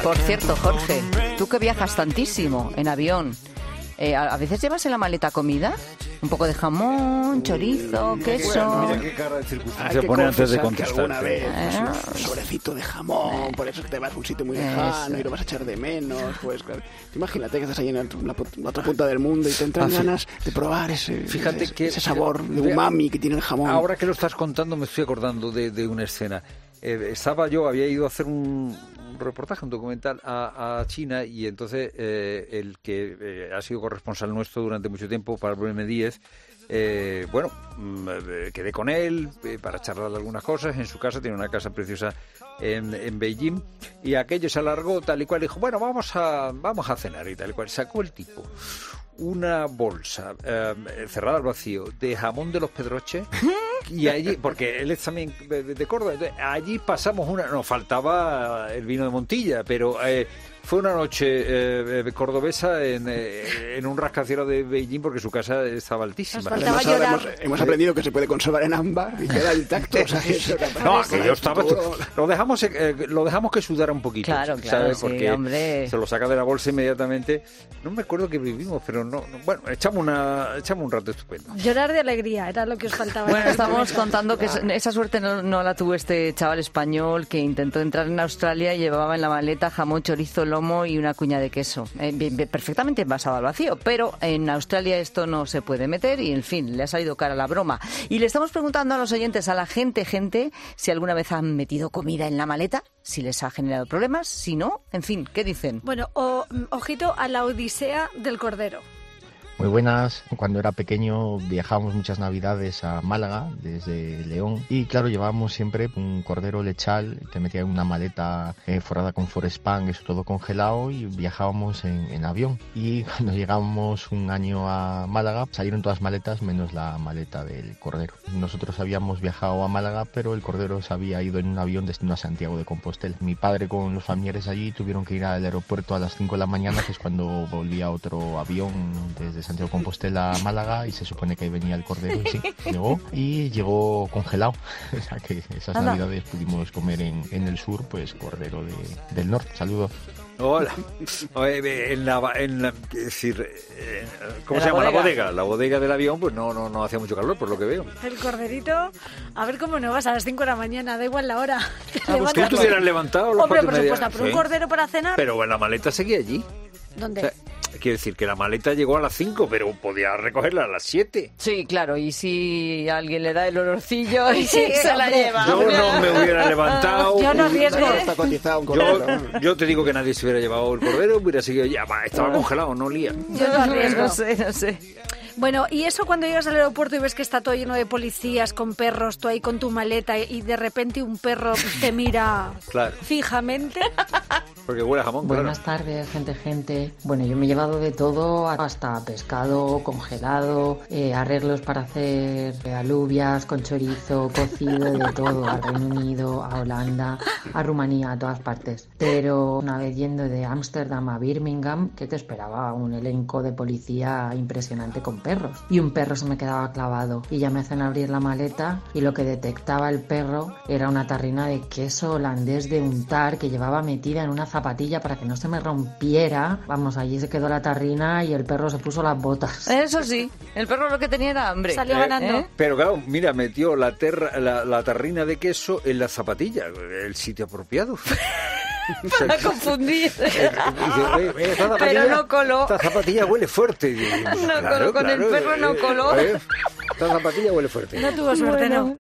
Por cierto, Jorge, tú que viajas tantísimo en avión, ¿a veces llevas en la maleta comida? Un poco de jamón, chorizo, queso. Mira qué cara de circunstancia pone antes de contestar. Alguna vez, un sobrecito de jamón, por eso que te vas a un sitio muy lejano y lo vas a echar de menos. Pues claro. Imagínate que estás ahí en la otra punta del mundo y te entran ganas de probar ese sabor de umami que tiene el jamón. Ahora que lo estás contando me estoy acordando de una escena. Había ido a hacer un reportaje, un documental a China, y entonces el que ha sido corresponsal nuestro durante mucho tiempo, Pablo M. Díez, quedé con él para charlar algunas cosas en su casa. Tiene una casa preciosa en Beijing, y aquello se alargó tal y cual. Dijo, bueno, vamos a cenar y tal y cual. Sacó el tipo una bolsa cerrada al vacío de jamón de los Pedroches, y allí, porque él es también de Córdoba, entonces allí pasamos nos faltaba el vino de Montilla, pero fue una noche cordobesa en un rascacielos de Beijing, porque su casa estaba altísima. Además, hemos aprendido que se puede conservar en ámbar y queda intacto. O sea, lo dejamos que sudara un poquito. Claro, ¿sabes? sí, porque hombre. Se lo saca de la bolsa inmediatamente. No me acuerdo que vivimos, pero bueno, echamos un rato estupendo. Llorar de alegría era lo que os faltaba. Bueno, estamos contando que esa suerte no la tuvo este chaval español que intentó entrar en Australia y llevaba en la maleta jamón, chorizo, lomo y una cuña de queso, perfectamente envasado al vacío, pero en Australia esto no se puede meter y, en fin, le ha salido cara la broma. Y le estamos preguntando a los oyentes, a la gente, si alguna vez han metido comida en la maleta, si les ha generado problemas, si no, en fin, ¿qué dicen? Bueno, ojito a la odisea del cordero. Muy buenas. Cuando era pequeño viajábamos muchas navidades a Málaga desde León y claro, llevábamos siempre un cordero lechal, te metía en una maleta forrada con forespan, eso todo congelado, y viajábamos en avión. Y cuando llegamos un año a Málaga salieron todas maletas menos la maleta del cordero. Nosotros habíamos viajado a Málaga, pero el cordero se había ido en un avión destino a Santiago de Compostela. Mi padre con los familiares allí tuvieron que ir al aeropuerto a las 5 de la mañana, que es cuando volvía otro avión desde Santiago de Compostela a Málaga, y se supone que ahí venía el cordero, y sí, llegó congelado. O sea que esas navidades pudimos comer en el sur, pues cordero del norte. Saludos. Hola. Es decir, ¿cómo se llama? La bodega del avión, pues no hacía mucho calor, por lo que veo. El corderito, a ver cómo no vas a las 5 de la mañana, da igual la hora. Pues tú te hubieras levantado. Hombre, por supuesto, pero un cordero para cenar. Pero la maleta seguía allí. ¿Dónde? O sea, quiero decir que la maleta llegó a las 5, pero podía recogerla a las 7. Sí, claro, y si alguien le da el olorcillo y se la lleva. Yo no me hubiera levantado. Yo no arriesgo. Está cotizado un cordero. Yo te digo que nadie se hubiera llevado el cordero, hubiera seguido ya. Estaba congelado, no olía. Yo no arriesgo. No sé. Bueno, y eso cuando llegas al aeropuerto y ves que está todo lleno de policías, con perros, tú ahí con tu maleta, y de repente un perro te mira fijamente. Porque huele a jamón. Buenas tardes, gente. Bueno, yo me he llevado de todo, hasta pescado, congelado, arreglos para hacer alubias con chorizo, cocido, de todo, al Reino Unido, a Holanda, a Rumanía, a todas partes. Pero una vez yendo de Ámsterdam a Birmingham, ¿qué te esperaba? Un elenco de policía impresionante con perros. Y un perro se me quedaba clavado. Y ya me hacen abrir la maleta y lo que detectaba el perro era una tarrina de queso holandés de untar que llevaba metida en una zapatilla para que no se me rompiera. Vamos, allí se quedó la tarrina y el perro se puso las botas. Eso sí, el perro lo que tenía era hambre. Salió ganando. Pero claro, mira, metió la tarrina de queso en la zapatilla, el sitio apropiado. Para confundir. Pero no coló. Esta zapatilla huele fuerte. Coló, con el perro no coló. Esta zapatilla huele fuerte. No tuvo suerte, no.